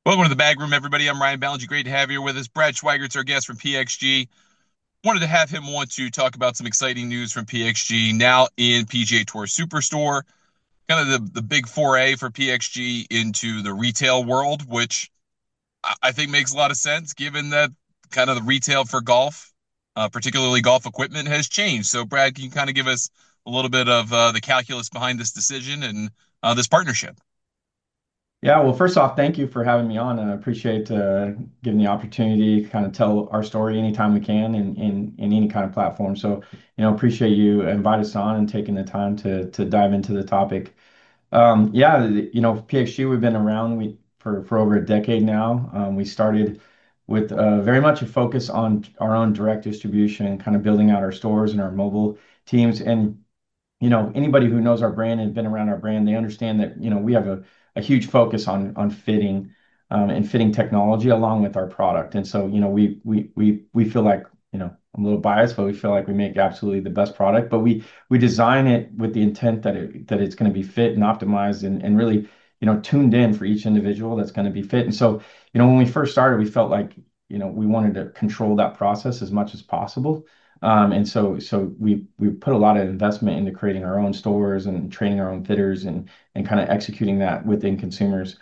Welcome to the Bag Room, everybody. I'm Ryan Ballinger. Great to have you here with us. Brad Schweigert's our guest from PXG. Wanted to have him want to talk about some exciting news from PXG now in PGA Tour Superstore. Kind of the big foray for PXG into the retail world, which I think makes a lot of sense given that kind of the retail for golf, particularly golf equipment, has changed. So, Brad, can you kind of give us a little bit of the calculus behind this decision and this partnership? Yeah, well, first off, thank you for having me on. I appreciate giving the opportunity to kind of tell our story anytime we can in any kind of platform. So, appreciate you inviting us on and taking the time to dive into the topic. Yeah, PXG, we've been around for over a decade now. We started with very much a focus on our own direct distribution, kind of building out our stores and our mobile teams. And anybody who knows our brand and been around our brand, they understand that, we have a huge focus on fitting and fitting technology along with our product. And so, we feel like, I'm a little biased, but we feel like we make absolutely the best product. But we design it with the intent that it's going to be fit and optimized and really, tuned in for each individual that's going to be fit. And so, when we first started, we felt like, we wanted to control that process as much as possible. And so we put a lot of investment into creating our own stores and training our own fitters and kind of executing that within consumers.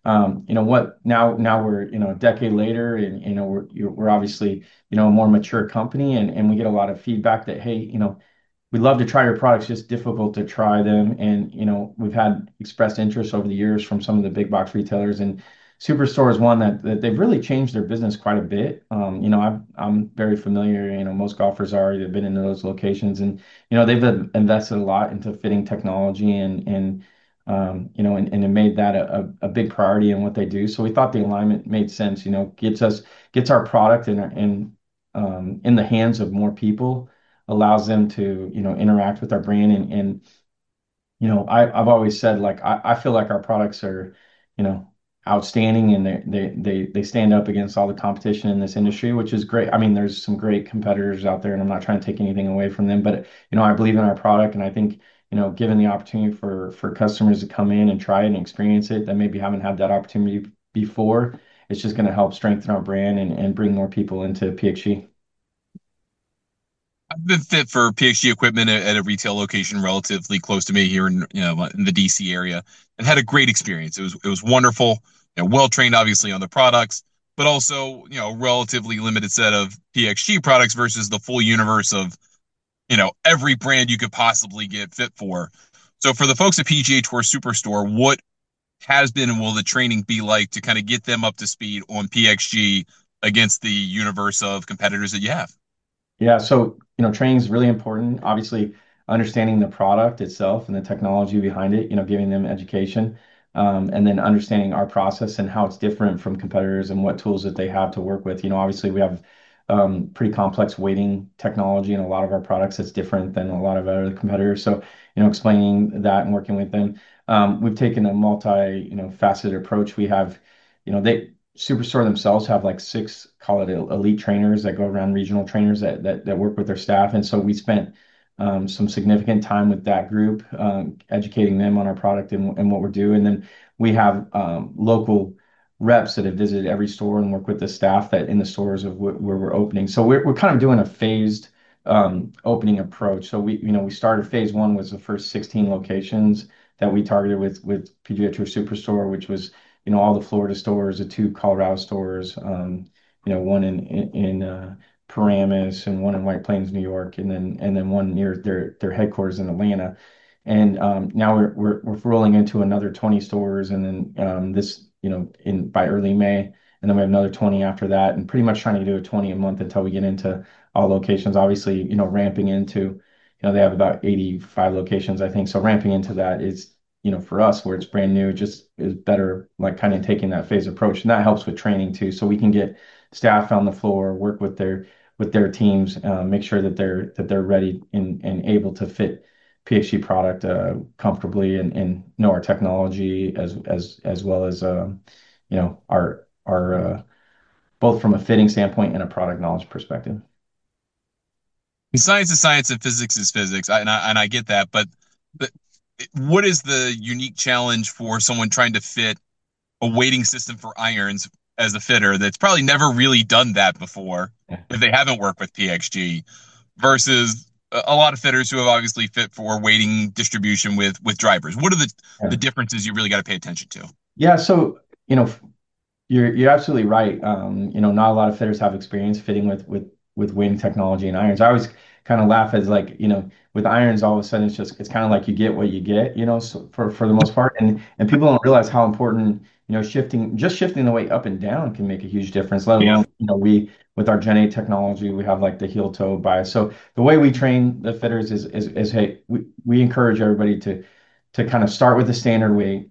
Now we're a decade later, and we're obviously a more mature company, and we get a lot of feedback that, hey, we'd love to try your products, just difficult to try them. And we've had expressed interest over the years from some of the big box retailers, and Superstore is one that they've really changed their business quite a bit. I'm very familiar. Most golfers are. They've been in those locations, and they've invested a lot into fitting technology and it made that a big priority in what they do. So we thought the alignment made sense. Gets our product in the hands of more people, allows them to interact with our brand. And I've always said, like, I feel like our products are you know outstanding, and they stand up against all the competition in this industry, which is great. I mean, there's some great competitors out there, and I'm not trying to take anything away from them, but I believe in our product, and I think given the opportunity for customers to come in and try it and experience it that maybe haven't had that opportunity before, it's just going to help strengthen our brand and bring more people into PXG. I've been fit for PXG equipment at a retail location relatively close to me here in the DC area, and had a great experience. It was wonderful. Well trained obviously on the products, but also relatively limited set of PXG products versus the full universe of every brand you could possibly get fit for. So for the folks at PGA Tour Superstore, what has been and will the training be like to kind of get them up to speed on PXG against the universe of competitors that you have? Yeah, so training is really important. Obviously, understanding the product itself and the technology behind it, giving them education, and then understanding our process and how it's different from competitors and what tools that they have to work with. Obviously, we have pretty complex weighting technology in a lot of our products that's different than a lot of other competitors. So, explaining that and working with them. We've taken a faceted approach. We have, they Superstore themselves have like six, call it elite trainers that go around, regional trainers that work with their staff. And so we spent some significant time with that group, educating them on our product and what we're doing. And then we have local reps that have visited every store and work with the staff that in the stores of where we're opening. So we're kind of doing a phased opening approach. So we started phase one was the first 16 locations that we targeted with PGA Tour Superstore, which was all the Florida stores, the two Colorado stores, one in Paramus and one in White Plains, New York, and then one near their headquarters in Atlanta. And now we're rolling into another 20 stores, and then this in by early May, and then we have another 20 after that, and pretty much trying to do a 20 a month until we get into all locations. Obviously, ramping into, they have about 85 locations, I think. So ramping into that is, for us, where it's brand new, it just is better, like kind of taking that phase approach, and that helps with training too. So we can get staff on the floor, work with their teams, make sure that they're ready and able to fit PXG product comfortably and know our technology as well as our both from a fitting standpoint and a product knowledge perspective. Science is science and physics is physics, and I get that, but what is the unique challenge for someone trying to fit a weighting system for irons as a fitter that's probably never really done that before Yeah. if they haven't worked with PXG versus a lot of fitters who have obviously fit for weighting distribution with drivers. What are the Yeah. differences you really got to pay attention to? Yeah, so you're absolutely right. Not a lot of fitters have experience fitting with weighting technology and irons. I always kind of laugh as like, with irons, all of a sudden it's kind of like you get what you get, so for the most part. And people don't realize how important, shifting the weight up and down can make a huge difference, let Yeah. alone, we with our Gen 8 technology, we have like the heel toe bias. So the way we train the fitters is hey, we encourage everybody to kind of start with the standard weight,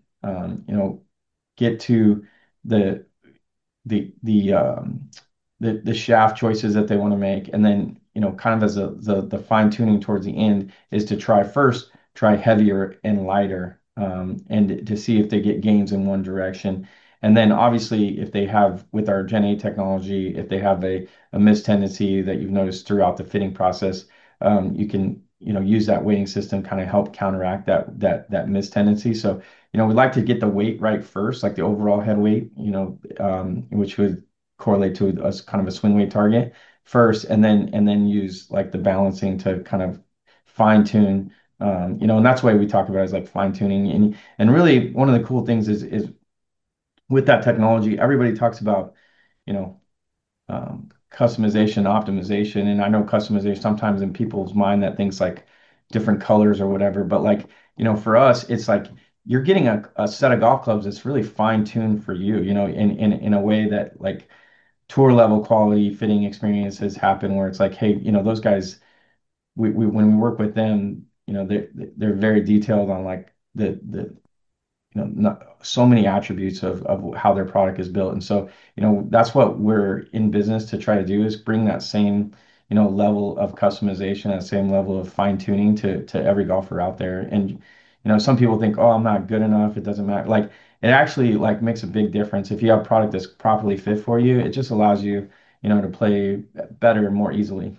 get to the the the um, the shaft choices that they want to make, and then kind of as the fine tuning towards the end is to try heavier and lighter, and to see if they get gains in one direction. And then obviously, if they have with our Gen 8 technology, if they have a missed tendency that you've noticed throughout the fitting process, you can use that weighting system kind of help counteract that missed tendency. So we'd like to get the weight right first, like the overall head weight, which would correlate to us kind of a swing weight target first, and then use like the balancing to kind of fine tune. And that's why we talk about it as like fine tuning. And really, one of the cool things is with that technology, everybody talks about, you know, customization, optimization. And I know customization sometimes in people's mind that thinks like different colors or whatever, but like, for us, it's like you're getting a set of golf clubs that's really fine tuned for you, in a way that like tour level quality fitting experiences happen where it's like, hey, those guys, we when we work with them, they're very detailed on like the not so many attributes of how their product is built. And so, that's what we're in business to try to do is bring that same, level of customization, that same level of fine tuning to every golfer out there. And, some people think, oh, I'm not good enough. It doesn't matter. Like it actually like makes a big difference. If you have a product that's properly fit for you, it just allows you, to play better and more easily.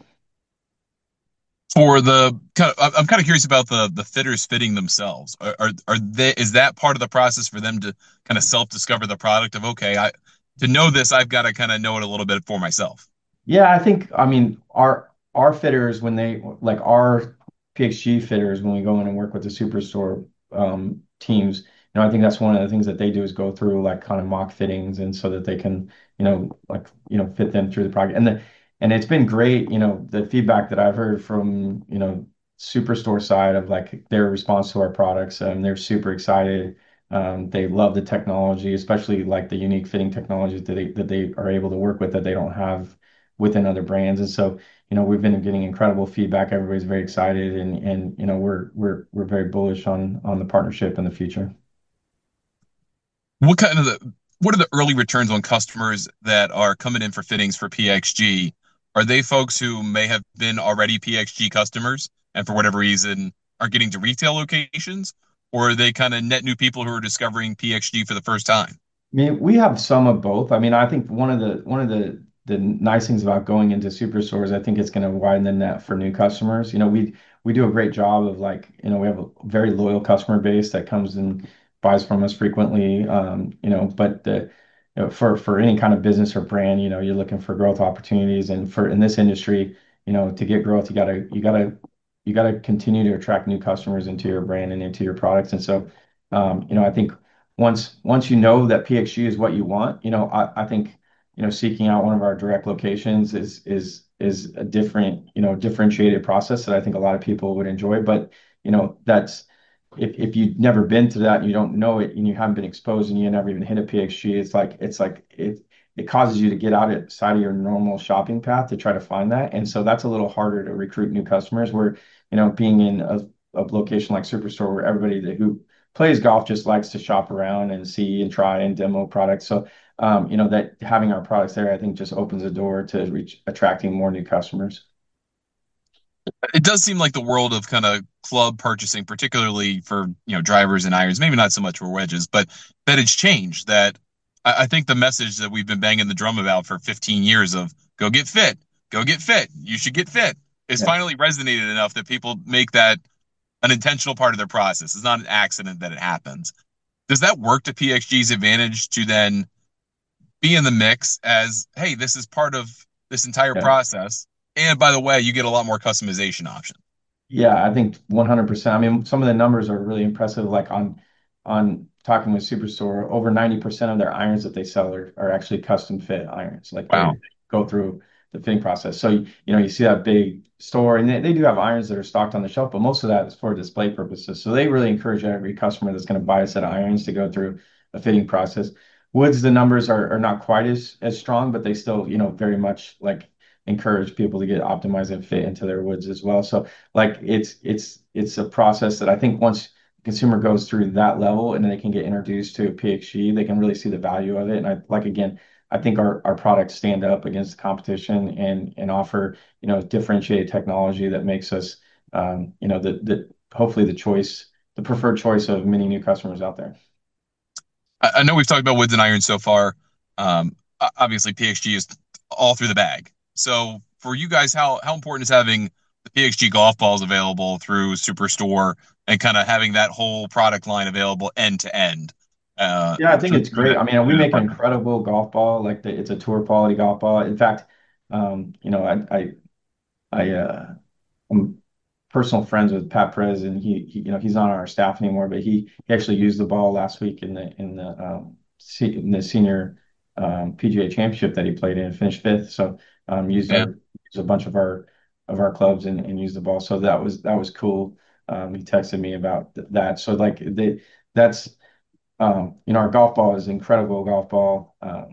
For the kind of, I'm kind of curious about the fitters fitting themselves. Are they is that part of the process for them to kind of self discover the product of okay, I to know this I've got to kind of know it a little bit for myself. Yeah, I mean, our fitters when they like our PXG fitters when we go in and work with the Superstore teams, I think that's one of the things that they do is go through like kind of mock fittings and so that they can, fit them through the project. And it's been great, the feedback that I've heard from, Superstore side of like their response to our products. They're super excited. They love the technology, especially like the unique fitting technologies that they are able to work with that they don't have within other brands. And so, we've been getting incredible feedback. Everybody's very excited, and we're very bullish on the partnership in the future. What kind of the what are the early returns on customers that are coming in for fittings for PXG? Are they folks who may have been already PXG customers and for whatever reason are getting to retail locations? Or are they kind of net new people who are discovering PXG for the first time? I mean, we have some of both. I mean, I think one of the nice things about going into superstores, I think it's going to widen the net for new customers. We do a great job of like, we have a very loyal customer base that comes and buys from us frequently. But for any kind of business or brand, you're looking for growth opportunities, and for in this industry, to get growth, you gotta continue to attract new customers into your brand and into your products. And so, I think once you know that PXG is what you want, I think seeking out one of our direct locations is a different, differentiated process that I think a lot of people would enjoy. But that's if you've never been to that and you don't know it and you haven't been exposed and you never even hit a PXG, it's like it causes you to get outside of your normal shopping path to try to find that. And so that's a little harder to recruit new customers where, being in a location like Superstore where everybody who plays golf just likes to shop around and see and try and demo products. So, that having our products there, I think just opens the door to reach attracting more new customers. It does seem like the world of kind of club purchasing, particularly for drivers and irons, maybe not so much for wedges, but that it's changed. That I think the message that we've been banging the drum about for 15 years of go get fit, you should get fit, is Yeah. finally resonated enough that people make that an intentional part of their process. It's not an accident that it happens. Does that work to PXG's advantage to then be in the mix as, hey, this is part of this entire Yeah. process? And by the way, you get a lot more customization options. Yeah, I think 100%. I mean, some of the numbers are really impressive. Like on talking with Superstore, over 90% of their irons that they sell are actually custom fit irons. Like they Wow. go through the fitting process. So you see that big store, and they do have irons that are stocked on the shelf, but most of that is for display purposes. So they really encourage every customer that's going to buy a set of irons to go through a fitting process. Woods, the numbers are not quite as strong, but they still, very much like encourage people to get optimized and fit into their woods as well. So like it's a process that I think once the consumer goes through that level and then they can get introduced to PXG, they can really see the value of it. And I like again, I think our products stand up against the competition and offer, differentiated technology that makes us the hopefully the preferred choice of many new customers out there. I know we've talked about woods and irons so far. Obviously, PXG is all through the bag. So for you guys, how important is having the PXG golf balls available through Superstore and kind of having that whole product line available end to end Yeah, I think it's through great. I mean, we that make an partner? incredible golf ball. It's a tour quality golf ball. In fact, I'm personal friends with Pat Perez, and he's not on our staff anymore, but he actually used the ball last week in the senior PGA Championship that he played in, and finished fifth. So Yeah. used a bunch of our clubs and used the ball. So that was cool. He texted me about that. So like that's our golf ball is an incredible golf ball.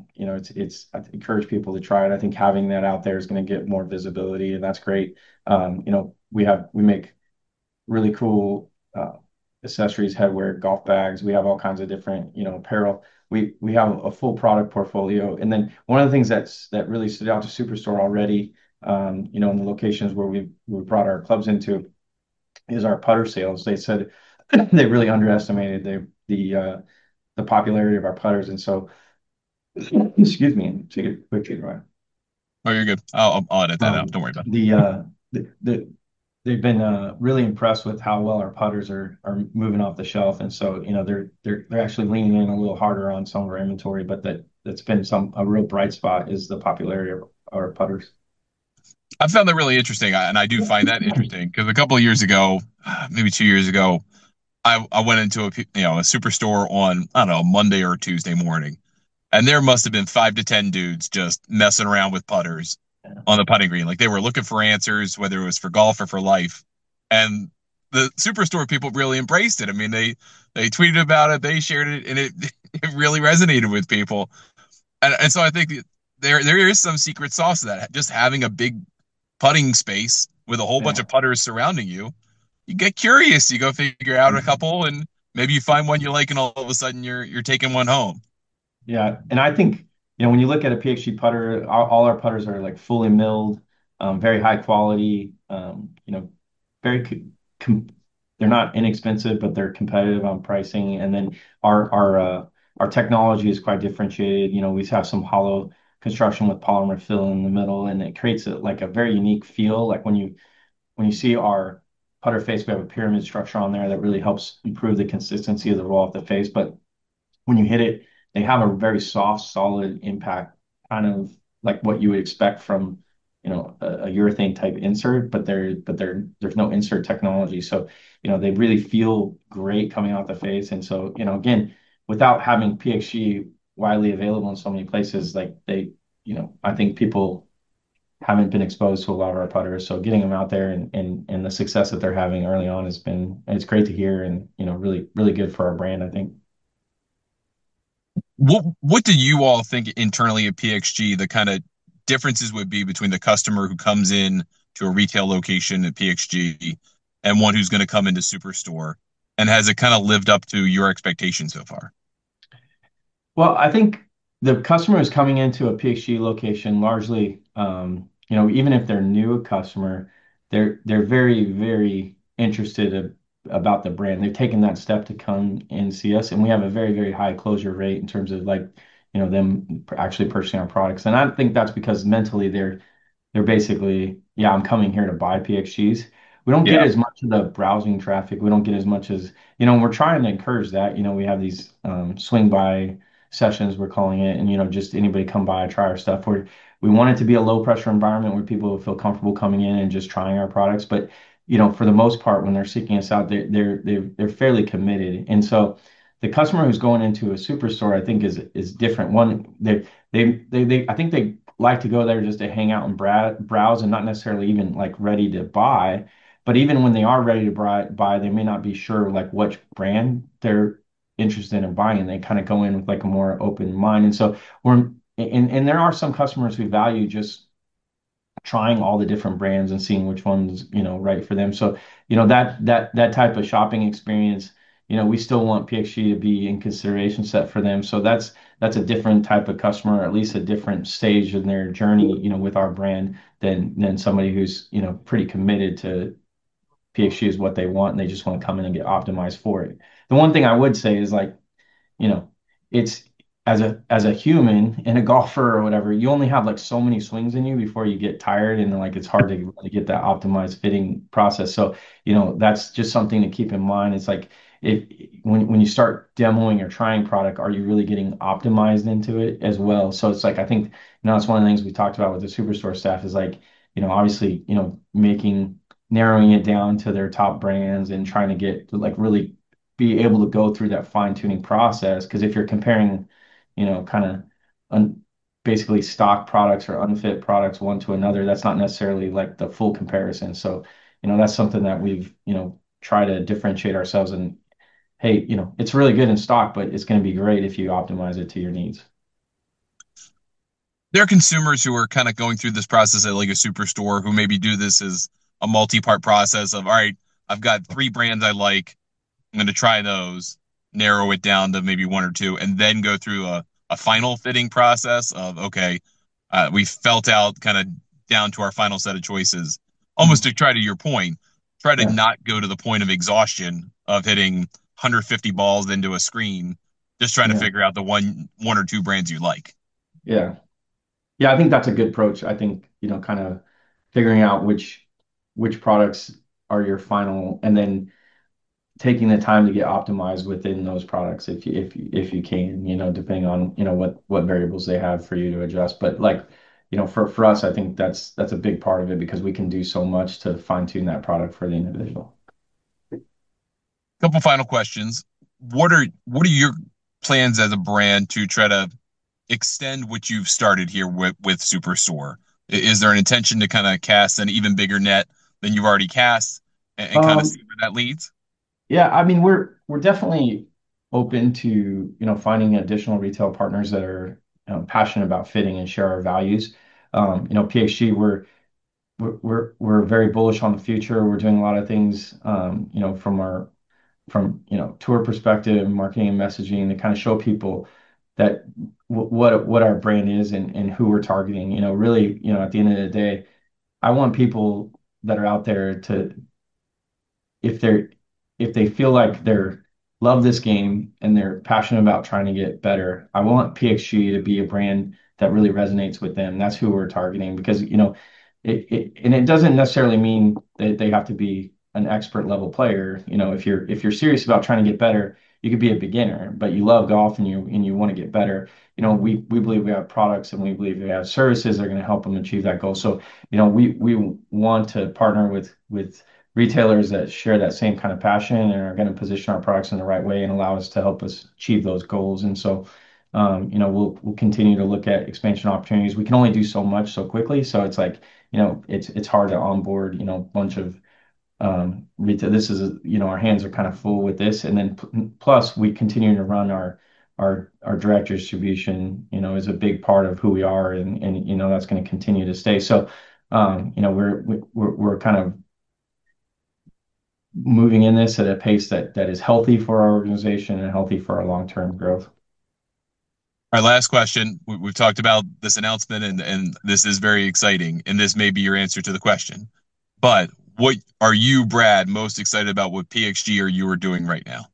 I encourage people to try it. I think having that out there is going to get more visibility, and that's great. We make really cool accessories, headwear, golf bags. We have all kinds of different, apparel. We have a full product portfolio, and then one of the things that really stood out to Superstore already, in the locations where we brought our clubs into, is our putter sales. They said they really underestimated the popularity of our putters. And so, excuse me, take a quick drink. Right. Oh, you're good. I'll edit that out. Um, Don't worry about it. they've been really impressed with how well our putters are moving off the shelf, and so they're actually leaning in a little harder on some of our inventory. But that's been a real bright spot is the popularity of our putters. I found that really interesting, and I do find that interesting because a couple of years ago, maybe 2 years ago, I went into a superstore on, I don't know, Monday or Tuesday morning, and there must have been 5 to 10 dudes just messing around with putters Yeah. on the putting green. Like they were looking for answers, whether it was for golf or for life. And the superstore people really embraced it. I mean, they tweeted about it, they shared it, and it it really resonated with people. And so I think there is some secret sauce to that. Just having a big putting space with a whole bunch Yeah. of putters surrounding you, you get curious. You go figure out a couple, and maybe you find one you like, and all of a sudden you're taking one home. Yeah, and I think when you look at a PXG putter, all our putters are like fully milled, very high quality. Very com they're not inexpensive, but they're competitive on pricing. And then our technology is quite differentiated. We have some hollow construction with polymer fill in the middle, and it creates like a very unique feel. Like when you see our putter face, we have a pyramid structure on there that really helps improve the consistency of the roll off the face. But when you hit it, they have a very soft, solid impact, kind of like what you would expect from, a urethane type insert, but there's no insert technology. So, they really feel great coming out the face. And so, again, without having PXG widely available in so many places, like I think people haven't been exposed to a lot of our putters. So getting them out there and the success that they're having early on it's great to hear and, really, really good for our brand, I think. What do you all think internally at PXG the kind of differences would be between the customer who comes in to a retail location at PXG and one who's going to come into Superstore? And has it kind of lived up to your expectations so far? Well, I think the customer is coming into a PXG location largely, even if they're new customer, they're very, very interested about the brand. They've taken that step to come and see us, and we have a very, very high closure rate in terms of like, them actually purchasing our products. And I think that's because mentally they're basically, yeah, I'm coming here to buy PXGs. we don't get Yeah. as much of the browsing traffic. We don't get as much as, and we're trying to encourage that. We have these swing by sessions, we're calling it, and just anybody come by, try our stuff. We want it to be a low pressure environment where people feel comfortable coming in and just trying our products. But for the most part, when they're seeking us out, they're fairly committed. And so the customer who's going into a superstore, I think, is different. One, I think they like to go there just to hang out and browse and not necessarily even like ready to buy. But even when they are ready to buy, they may not be sure like which brand they're interested in buying. And they kind of go in with like a more open mind. And so and there are some customers who value just trying all the different brands and seeing which one's right for them. So that type of shopping experience, we still want PXG to be in consideration set for them. So that's a different type of customer, or at least a different stage in their journey, with our brand than somebody who's pretty committed to PXG is what they want, and they just want to come in and get optimized for it. The one thing I would say is like, you know, it's as a human and a golfer or whatever, you only have like so many swings in you before you get tired, and like it's hard to really get that optimized fitting process. So, that's just something to keep in mind. It's like if when you start demoing or trying product, are you really getting optimized into it as well? So it's like I think that's one of the things we talked about with the superstore staff is like, obviously, making narrowing it down to their top brands and trying to get like really be able to go through that fine tuning process. Because if you're comparing, kind of un basically stock products or unfit products one to another, that's not necessarily like the full comparison. So, that's something that we've, try to differentiate ourselves and hey, it's really good in stock, but it's going to be great if you optimize it to your needs. There are consumers who are kind of going through this process at like a superstore who maybe do this as a multi-part process of, all right, I've got three brands I like. I'm going to try those, narrow it down to maybe one or two, and then go through a final fitting process of, okay, we felt out kind of down to our final set of choices, almost Mhm. to try to your point, try to Yeah. not go to the point of exhaustion of hitting 150 balls into a screen, just trying to Yeah. figure out the one or two brands you like. Yeah. Yeah, I think that's a good approach. I think, kind of figuring out which products are your final, and then taking the time to get optimized within those products if you can, depending on, what variables they have for you to adjust. But like, for us, I think that's a big part of it because we can do so much to fine tune that product for the individual. Couple final questions. What are your plans as a brand to try to extend what you've started here with Superstore? Is there an intention to kind of cast an even bigger net than you've already cast and kind of see Um, where that leads? yeah, I mean, we're definitely open to, finding additional retail partners that are passionate about fitting and share our values. PXG, we're very bullish on the future. We're doing a lot of things, from tour perspective, marketing and messaging to kind of show people that what our brand is and who we're targeting. Really, at the end of the day, I want people that are out there to if they're if they feel like they're love this game and they're passionate about trying to get better, I want PXG to be a brand that really resonates with them. That's who we're targeting because it doesn't necessarily mean that they have to be an expert level player. If you're serious about trying to get better, you could be a beginner, but you love golf and you want to get better. We believe we have products and we believe we have services that are going to help them achieve that goal. So, we want to partner with retailers that share that same kind of passion and are going to position our products in the right way and allow us to help us achieve those goals. And so, we'll continue to look at expansion opportunities. We can only do so much so quickly, so it's like it's hard to onboard a bunch of retail. This is our hands are kind of full with this, and then plus we continue to run our direct distribution. Is a big part of who we are, and that's going to continue to stay. So, we're kind of moving in this at a pace that is healthy for our organization and healthy for our long-term growth. Our last question. We've talked about this announcement, and this is very exciting, and this may be your answer to the question. But what are you, Brad, most excited about what PXG or you are doing right now?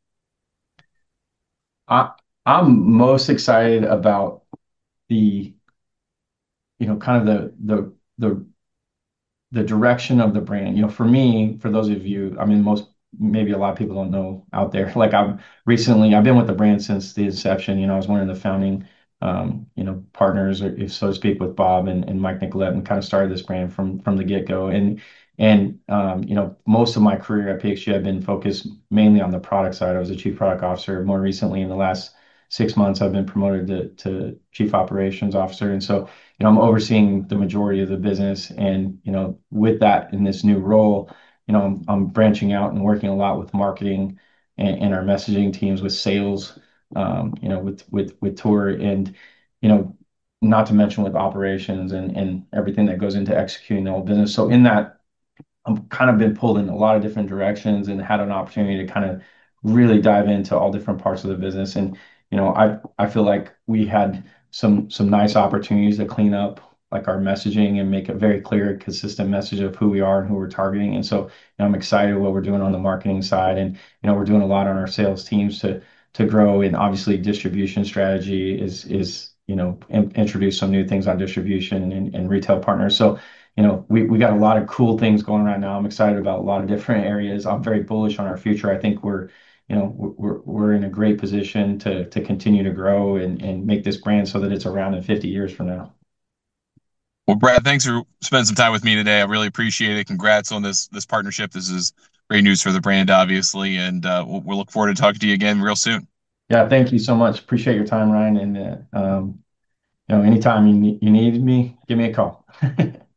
I I'm most excited about the kind of the the direction of the brand. For me, for those of you, I mean, maybe a lot of people don't know out there. Like I've been with the brand since the inception. I was one of the founding, partners, or so to speak, with Bob and Mike Nicolette, and kind of started this brand from the get-go. And most of my career at PXG, I've been focused mainly on the product side. I was a chief product officer. More recently, in the last 6 months, I've been promoted to chief operations officer. And so, I'm overseeing the majority of the business. And, with that in this new role, I'm branching out and working a lot with marketing and our messaging teams, with sales, with tour, and, you know, not to mention with operations and everything that goes into executing the whole business. So in that, I'm kind of been pulled in a lot of different directions and had an opportunity to kind of really dive into all different parts of the business. And I feel like we had some nice opportunities to clean up like our messaging and make a very clear, consistent message of who we are and who we're targeting. And so, I'm excited what we're doing on the marketing side, and we're doing a lot on our sales teams to grow. And obviously, distribution strategy is introduce some new things on distribution and retail partners. So we got a lot of cool things going right now. I'm excited about a lot of different areas. I'm very bullish on our future. I think we're in a great position to continue to grow and make this brand so that it's around in 50 years from now. Well, Brad, thanks for spending some time with me today. I really appreciate it. Congrats on this partnership. This is great news for the brand, obviously, and we'll look forward to talking to you again real soon. Yeah, thank you so much. Appreciate your time, Ryan. And anytime you need me, give me a call.